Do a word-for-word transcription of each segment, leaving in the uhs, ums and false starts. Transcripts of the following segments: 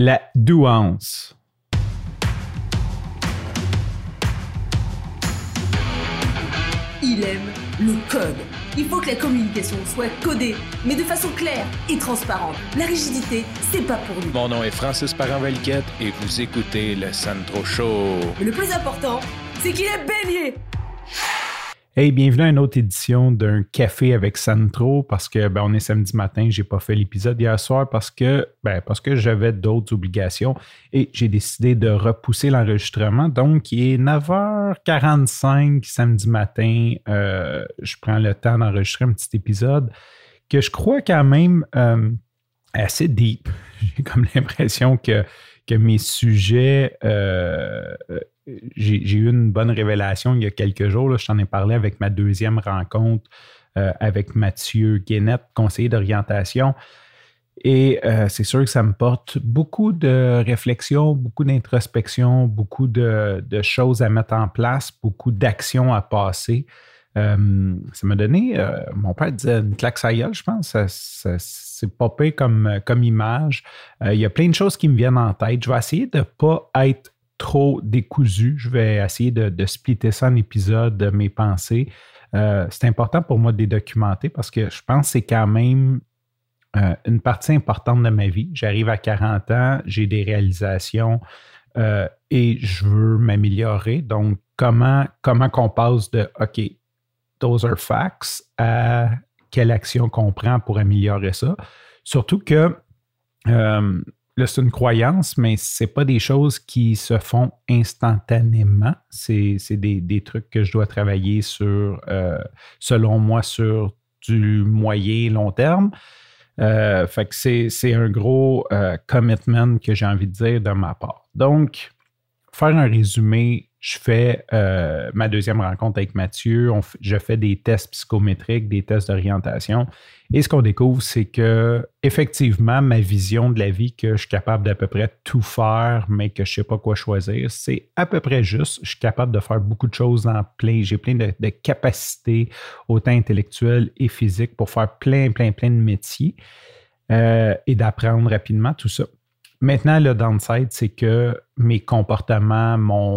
La douance. Il aime le code. Il faut que la communication soit codée, mais de façon claire et transparente. La rigidité, c'est pas pour nous. Mon nom est Francis Parent-Valquette et vous écoutez le Sandro Show. Mais le plus important, c'est qu'il est bélier. Hey, bienvenue à une autre édition d'un Café avec Sandro parce que ben, on est samedi matin, j'ai pas fait l'épisode hier soir parce que ben, parce que j'avais d'autres obligations et j'ai décidé de repousser l'enregistrement. Donc, il est neuf heures quarante-cinq samedi matin. Euh, je prends le temps d'enregistrer un petit épisode que je crois quand même euh, assez deep. J'ai comme l'impression que, que mes sujets... Euh, J'ai, j'ai eu une bonne révélation il y a quelques jours. Là, je t'en ai parlé avec ma deuxième rencontre euh, avec Mathieu Guénette, conseiller d'orientation. Et euh, c'est sûr que ça me porte beaucoup de réflexion, beaucoup d'introspection, beaucoup de, de choses à mettre en place, beaucoup d'actions à passer. Euh, ça m'a donné, euh, mon père disait une claque sur la gueule, je pense. Ça, ça, c'est popé comme, comme image. Euh, il y a plein de choses qui me viennent en tête. Je vais essayer de ne pas être trop décousu. Je vais essayer de, de splitter ça en épisodes de mes pensées. Euh, c'est important pour moi de les documenter parce que je pense que c'est quand même euh, une partie importante de ma vie. J'arrive à quarante ans, j'ai des réalisations euh, et je veux m'améliorer. Donc, comment, comment qu'on passe de « OK, those are facts » à quelle action qu'on prend pour améliorer ça? Surtout que euh, là, c'est une croyance, mais ce n'est pas des choses qui se font instantanément. C'est, c'est des, des trucs que je dois travailler sur, euh, selon moi, sur du moyen et long terme. Euh, fait que c'est, c'est un gros euh, commitment que j'ai envie de dire de ma part. Donc, faire un résumé, je fais euh, ma deuxième rencontre avec Mathieu. On f- je fais des tests psychométriques, des tests d'orientation. Et ce qu'on découvre, c'est que effectivement, ma vision de la vie, que je suis capable d'à peu près tout faire, mais que je ne sais pas quoi choisir, c'est à peu près juste. Je suis capable de faire beaucoup de choses en plein. J'ai plein de, de capacités, autant intellectuelles et physiques, pour faire plein, plein, plein de métiers euh, et d'apprendre rapidement tout ça. Maintenant, le downside, c'est que mes comportements,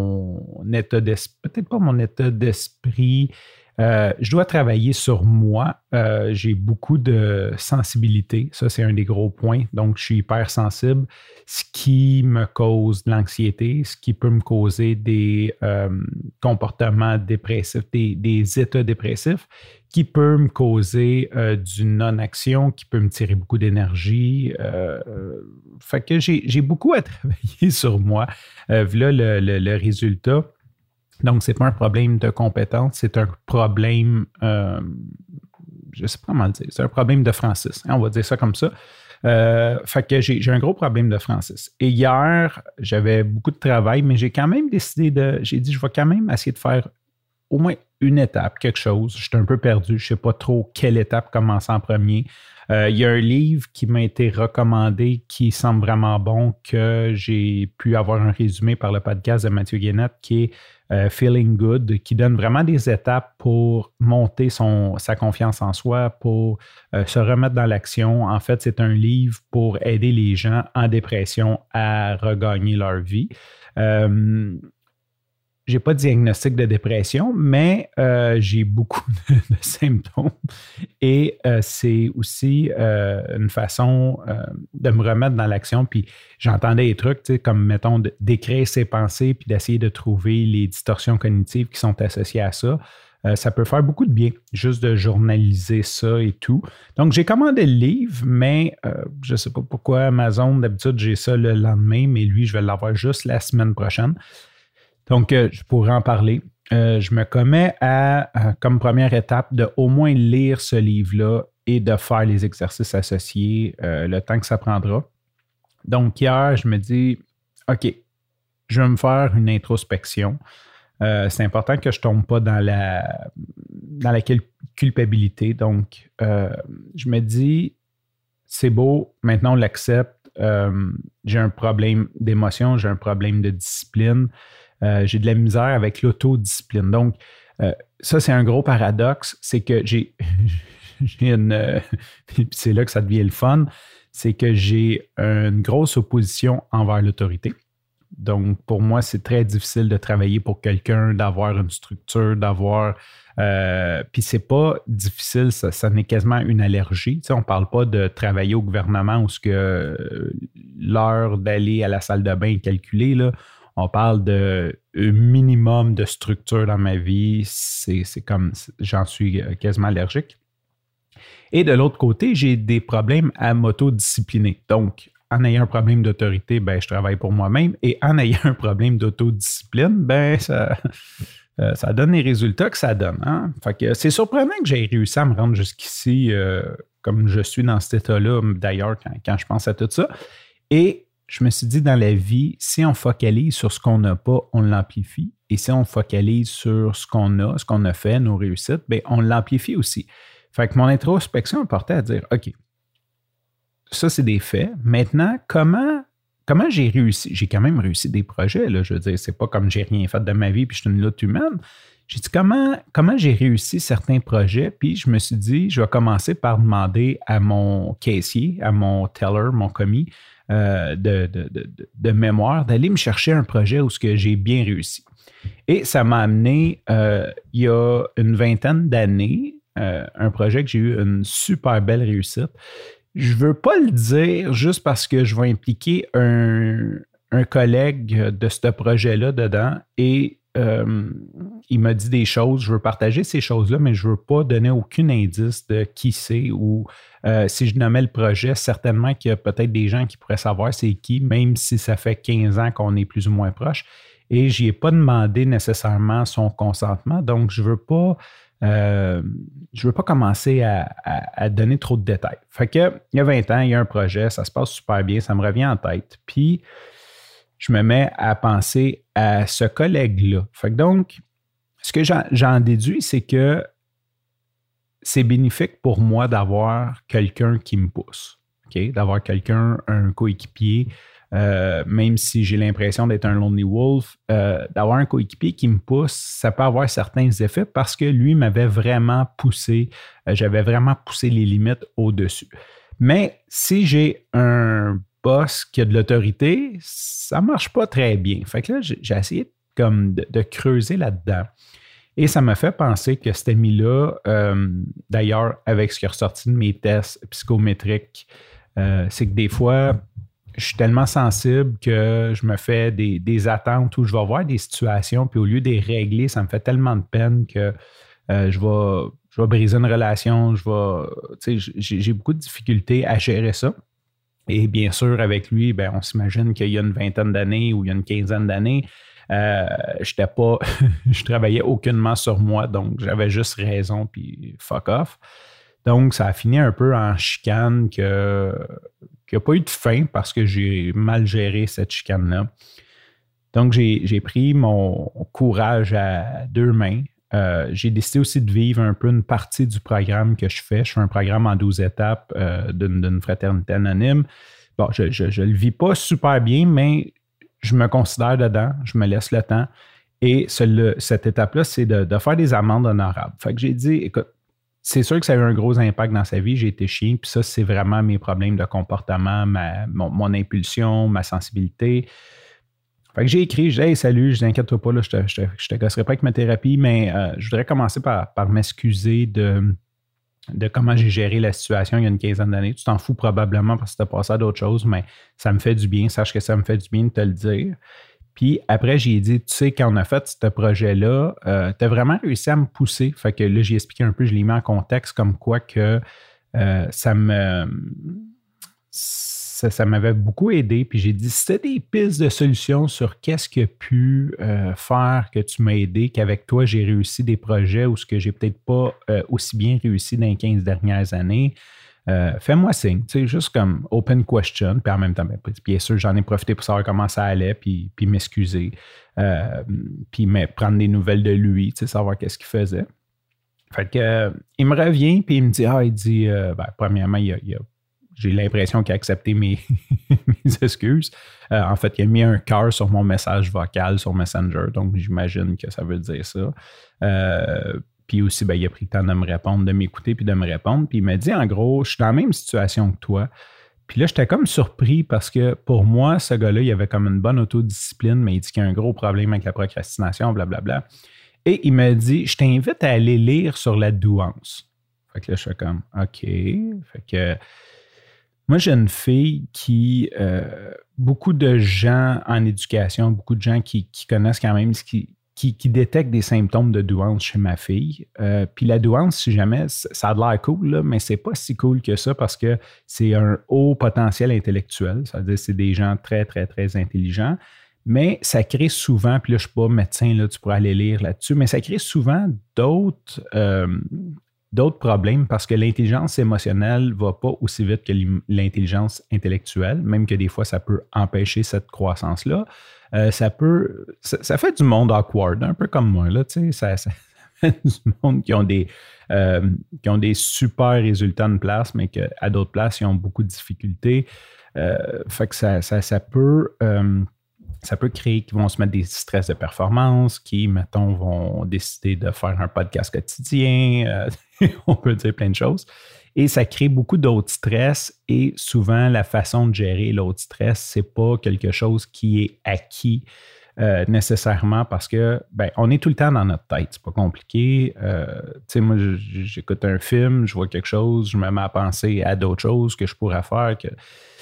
mon état d'esprit, peut-être pas mon état d'esprit, euh, je dois travailler sur moi. Euh, j'ai beaucoup de sensibilité. Ça, c'est un des gros points. Donc, je suis hypersensible, ce qui me cause de l'anxiété, ce qui peut me causer des euh, comportements dépressifs, des, des états dépressifs, qui peut me causer euh, du non-action, qui peut me tirer beaucoup d'énergie. Euh, fait que j'ai, j'ai beaucoup à travailler sur moi. Euh, voilà le, le, le résultat. Donc, ce n'est pas un problème de compétence, c'est un problème, euh, je ne sais pas comment le dire, c'est un problème de Francis. Hein, on va dire ça comme ça. Euh, fait que j'ai, j'ai un gros problème de Francis. Et hier, j'avais beaucoup de travail, mais j'ai quand même décidé de, j'ai dit, je vais quand même essayer de faire au moins une étape, quelque chose. Je suis un peu perdu, je ne sais pas trop quelle étape commencer en premier. Euh, il y a un livre qui m'a été recommandé qui semble vraiment bon, que j'ai pu avoir un résumé par le podcast de Mathieu Guénette, qui est euh, Feeling Good, qui donne vraiment des étapes pour monter son, sa confiance en soi, pour euh, se remettre dans l'action. En fait, c'est un livre pour aider les gens en dépression à regagner leur vie. Euh, J'ai pas de diagnostic de dépression, mais euh, j'ai beaucoup de, de symptômes et euh, c'est aussi euh, une façon euh, de me remettre dans l'action. Puis j'entendais des trucs, tu sais, comme mettons de, d'écrire ses pensées puis d'essayer de trouver les distorsions cognitives qui sont associées à ça. Euh, ça peut faire beaucoup de bien, juste de journaliser ça et tout. Donc, j'ai commandé le livre, mais euh, je ne sais pas pourquoi Amazon, d'habitude, j'ai ça le lendemain, mais lui, je vais l'avoir juste la semaine prochaine. Donc, euh, je pourrais en parler. Euh, je me commets à, à, comme première étape, de au moins lire ce livre-là et de faire les exercices associés euh, le temps que ça prendra. Donc, hier, je me dis, OK, je vais me faire une introspection. Euh, c'est important que je ne tombe pas dans la, dans la culpabilité. Donc, euh, je me dis, c'est beau, maintenant on l'accepte. Euh, j'ai un problème d'émotion, j'ai un problème de discipline. Euh, j'ai de la misère avec l'autodiscipline. Donc, euh, ça, c'est un gros paradoxe. C'est que j'ai, j'ai une... Euh, c'est là que ça devient le fun, c'est que j'ai une grosse opposition envers l'autorité. Donc, pour moi, c'est très difficile de travailler pour quelqu'un, d'avoir une structure, d'avoir... Euh, puis c'est pas difficile, ça, ça n'est quasiment une allergie. Tu sais, on ne parle pas de travailler au gouvernement où ce que euh, l'heure d'aller à la salle de bain est calculée, là. On parle de un minimum de structure dans ma vie. C'est, c'est comme, j'en suis quasiment allergique. Et de l'autre côté, j'ai des problèmes à m'autodiscipliner. Donc, en ayant un problème d'autorité, ben, je travaille pour moi-même. Et en ayant un problème d'autodiscipline, ben, ça, euh, ça donne les résultats que ça donne. Hein? Fait que c'est surprenant que j'ai réussi à me rendre jusqu'ici euh, comme je suis dans cet état-là, d'ailleurs, quand, quand je pense à tout ça. Et je me suis dit, dans la vie, si on focalise sur ce qu'on n'a pas, on l'amplifie. Et si on focalise sur ce qu'on a, ce qu'on a fait, nos réussites, bien, on l'amplifie aussi. Fait que mon introspection me portait à dire, OK, ça, c'est des faits. Maintenant, comment, comment j'ai réussi? J'ai quand même réussi des projets, là. Je veux dire, c'est pas comme j'ai rien fait de ma vie puis je suis une lutte humaine. J'ai dit, comment, comment j'ai réussi certains projets? Puis je me suis dit, je vais commencer par demander à mon caissier, à mon teller, mon commis, Euh, de, de, de, de mémoire, d'aller me chercher un projet où ce que j'ai bien réussi. Et ça m'a amené, euh, il y a une vingtaine d'années, euh, un projet que j'ai eu une super belle réussite. Je ne veux pas le dire juste parce que je vais impliquer un, un collègue de ce projet-là dedans et euh, il m'a dit des choses, je veux partager ces choses-là, mais je ne veux pas donner aucun indice de qui c'est ou euh, si je nommais le projet, certainement qu'il y a peut-être des gens qui pourraient savoir c'est qui, même si ça fait quinze ans qu'on est plus ou moins proches. Et je n'y ai pas demandé nécessairement son consentement, donc je ne veux pas euh, je veux pas commencer à, à, à donner trop de détails. Fait que, il y a vingt ans, il y a un projet, ça se passe super bien, ça me revient en tête. Puis, je me mets à penser à ce collègue-là. Fait que donc, ce que j'en, j'en déduis, c'est que c'est bénéfique pour moi d'avoir quelqu'un qui me pousse, okay? D'avoir quelqu'un, un coéquipier, euh, même si j'ai l'impression d'être un lonely wolf, euh, d'avoir un coéquipier qui me pousse, ça peut avoir certains effets parce que lui m'avait vraiment poussé, euh, j'avais vraiment poussé les limites au-dessus. Mais si j'ai un boss qui a de l'autorité, ça ne marche pas très bien. Fait que là, j'ai, j'ai essayé comme de, de creuser là-dedans. Et ça m'a fait penser que cet ami-là, euh, d'ailleurs, avec ce qui est ressorti de mes tests psychométriques, euh, c'est que des fois, je suis tellement sensible que je me fais des, des attentes où je vais voir des situations, puis au lieu de les régler, ça me fait tellement de peine que euh, je vais, je vais briser une relation, je vais, tu sais, j'ai, j'ai beaucoup de difficultés à gérer ça. Et bien sûr, avec lui, ben, on s'imagine qu'il y a une vingtaine d'années ou il y a une quinzaine d'années, euh, j'étais pas, je travaillais aucunement sur moi, donc j'avais juste raison, puis fuck off. Donc, ça a fini un peu en chicane que, qui n'a pas eu de fin parce que j'ai mal géré cette chicane-là. Donc, j'ai, j'ai pris mon courage à deux mains. Euh, j'ai décidé aussi de vivre un peu une partie du programme que je fais. Je fais un programme en douze étapes euh, d'une, d'une fraternité anonyme. Bon, je ne le vis pas super bien, mais je me considère dedans, je me laisse le temps. Et ce, le, cette étape-là, c'est de, de faire des amendes honorables. Fait que j'ai dit, écoute, c'est sûr que ça a eu un gros impact dans sa vie, j'ai été chien, puis ça, c'est vraiment mes problèmes de comportement, ma, mon, mon impulsion, ma sensibilité. Fait que j'ai écrit, je dis, hey, salut, je t'inquiète pas, là, je te, je te, je te gosserai pas avec ma thérapie, mais euh, je voudrais commencer par, par m'excuser de, de comment j'ai géré la situation il y a une quinzaine d'années. Tu t'en fous probablement parce que tu as passé à d'autres choses, mais ça me fait du bien, sache que ça me fait du bien de te le dire. Puis après, j'ai dit, tu sais, quand on a fait ce projet-là, euh, tu as vraiment réussi à me pousser. Fait que là, j'ai expliqué un peu, je l'ai mis en contexte comme quoi que euh, ça me... Ça, ça m'avait beaucoup aidé. Puis j'ai dit, si tu as des pistes de solutions sur qu'est-ce qui a pu euh, faire que tu m'as aidé, qu'avec toi, j'ai réussi des projets ou ce que j'ai peut-être pas euh, aussi bien réussi dans les quinze dernières années, euh, fais-moi signe. Tu sais, juste comme open question. Puis en même temps, bien, bien sûr, j'en ai profité pour savoir comment ça allait, puis, puis m'excuser. Euh, puis mais, prendre des nouvelles de lui, tu sais, savoir qu'est-ce qu'il faisait. Fait que, euh, il me revient, puis il me dit, ah, il dit, euh, ben, premièrement, il y a, il y a j'ai l'impression qu'il a accepté mes, mes excuses. Euh, en fait, il a mis un cœur sur mon message vocal sur Messenger, donc j'imagine que ça veut dire ça. Euh, puis aussi, ben, il a pris le temps de me répondre, de m'écouter puis de me répondre. Puis il m'a dit, en gros, je suis dans la même situation que toi. Puis là, j'étais comme surpris parce que pour moi, ce gars-là, il avait comme une bonne autodiscipline, mais il dit qu'il y a un gros problème avec la procrastination, blablabla. Et il m'a dit, je t'invite à aller lire sur la douance. Fait que là, je suis comme, OK. Fait que moi, j'ai une fille qui, euh, beaucoup de gens en éducation, beaucoup de gens qui, qui connaissent quand même ce qui, qui, qui détectent des symptômes de douance chez ma fille. Euh, puis la douance, si jamais, ça a l'air cool, là, mais c'est pas si cool que ça parce que c'est un haut potentiel intellectuel. Ça veut dire que c'est des gens très, très, très intelligents. Mais ça crée souvent, puis là, je ne suis pas médecin, là, tu pourrais aller lire là-dessus, mais ça crée souvent d'autres, euh, d'autres problèmes parce que l'intelligence émotionnelle ne va pas aussi vite que l'intelligence intellectuelle, même que des fois, ça peut empêcher cette croissance-là. Euh, ça peut, ça, ça fait du monde awkward, un peu comme moi, là, tu sais, ça, ça fait du monde qui ont des, euh, qui ont des super résultats de place, mais qu'à d'autres places, ils ont beaucoup de difficultés. Euh, fait que ça, ça, ça peut... Euh, Ça peut créer qu'ils vont se mettre des stress de performance, qui, mettons, vont décider de faire un podcast quotidien. Euh, on peut dire plein de choses. Et ça crée beaucoup d'autres stress. Et souvent, la façon de gérer l'autre stress, c'est pas quelque chose qui est acquis euh, nécessairement parce que, ben, on est tout le temps dans notre tête. C'est pas compliqué. Euh, tu sais, moi, j'écoute un film, je vois quelque chose, je me mets à penser à d'autres choses que je pourrais faire, que...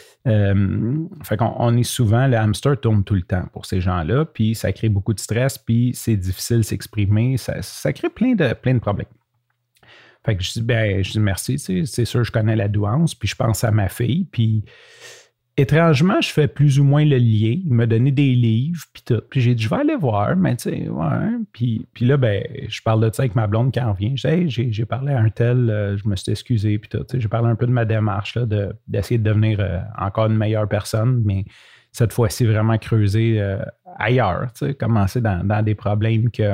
Euh, fait qu'on on est souvent, le hamster tourne tout le temps pour ces gens-là, puis ça crée beaucoup de stress, puis c'est difficile de s'exprimer, ça, ça crée plein de, plein de problèmes. Fait que je dis, ben, je dis merci, tu sais, c'est sûr, je connais la douance, puis je pense à ma fille, puis étrangement, je fais plus ou moins le lien. Il m'a donné des livres, puis tout. Puis j'ai dit, je vais aller voir, mais tu sais, ouais. Puis, puis là, ben, je parle de ça avec ma blonde quand elle revient. Je dis, hey, j'ai, j'ai parlé à un tel, euh, je me suis excusé, puis tout. Tu sais, j'ai parlé un peu de ma démarche, là, de, d'essayer de devenir euh, encore une meilleure personne, mais cette fois-ci, vraiment creuser euh, ailleurs, tu sais, commencer dans, dans des problèmes que.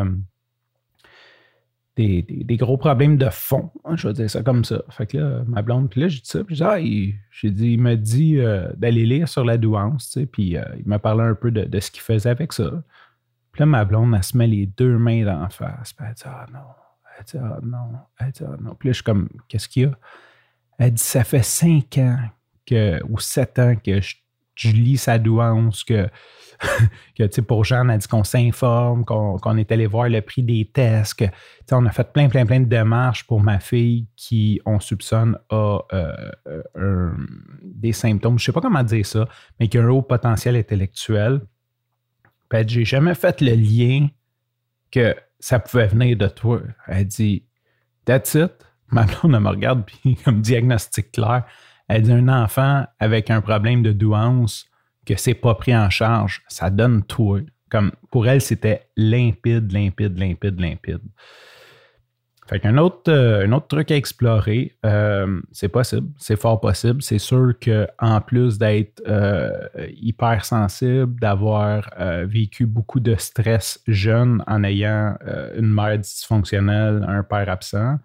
Des, des, des gros problèmes de fond, hein, je vais dire ça comme ça. Fait que là, ma blonde, puis là, j'ai dit ça, puis j'ai dit, ah, il, j'ai dit, il m'a dit euh, d'aller lire sur la douance, tu sais, puis euh, il m'a parlé un peu de, de ce qu'il faisait avec ça. Puis là, ma blonde, elle se met les deux mains dans la face, puis elle dit, ah non, elle dit, ah non, elle dit, ah non. Puis là, je suis comme, qu'est-ce qu'il y a? Elle dit, ça fait cinq ans que, ou sept ans que je, je lis sa douance, que... que, tu sais, pour Jeanne, elle dit qu'on s'informe, qu'on, qu'on est allé voir le prix des tests, que, tu sais, on a fait plein, plein, plein de démarches pour ma fille qui, on soupçonne, a euh, euh, des symptômes, je ne sais pas comment dire ça, mais qui a un haut potentiel intellectuel. Puis elle dit, j'ai jamais fait le lien que ça pouvait venir de toi. Elle dit, that's it. Ma blonde, elle me regarde, puis comme diagnostic clair, elle dit, un enfant avec un problème de douance, que c'est pas pris en charge, ça donne tout. Comme pour elle, c'était limpide, limpide, limpide, limpide. Fait qu'un autre, euh, un autre truc à explorer, euh, c'est possible, c'est fort possible. C'est sûr qu'en plus d'être euh, hypersensible, d'avoir euh, vécu beaucoup de stress jeune en ayant euh, une mère dysfonctionnelle, un père absent,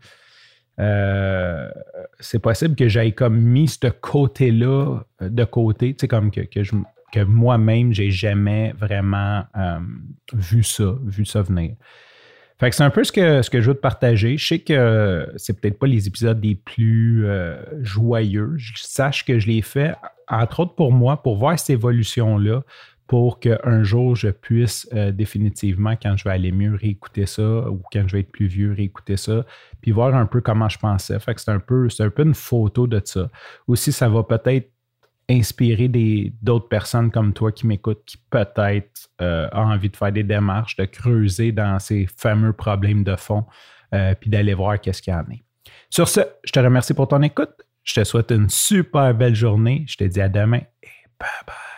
Euh, c'est possible que j'aille comme mis ce côté-là de côté, tu sais, comme que, que, je, que moi-même, j'ai jamais vraiment euh, vu ça, vu ça venir. Fait que c'est un peu ce que, ce que je veux te partager. Je sais que c'est peut-être pas les épisodes les plus euh, joyeux. Je sache que je l'ai fait, entre autres pour moi, pour voir cette évolution-là, pour qu'un jour, je puisse euh, définitivement, quand je vais aller mieux, réécouter ça, ou quand je vais être plus vieux, réécouter ça, puis voir un peu comment je pensais. Fait que c'est un peu, c'est un peu une photo de ça. Aussi, ça va peut-être inspirer des, d'autres personnes comme toi qui m'écoutent, qui peut-être euh, ont envie de faire des démarches, de creuser dans ces fameux problèmes de fond, euh, puis d'aller voir qu'est-ce qu'il y en a. Sur ce, je te remercie pour ton écoute. Je te souhaite une super belle journée. Je te dis à demain et bye bye.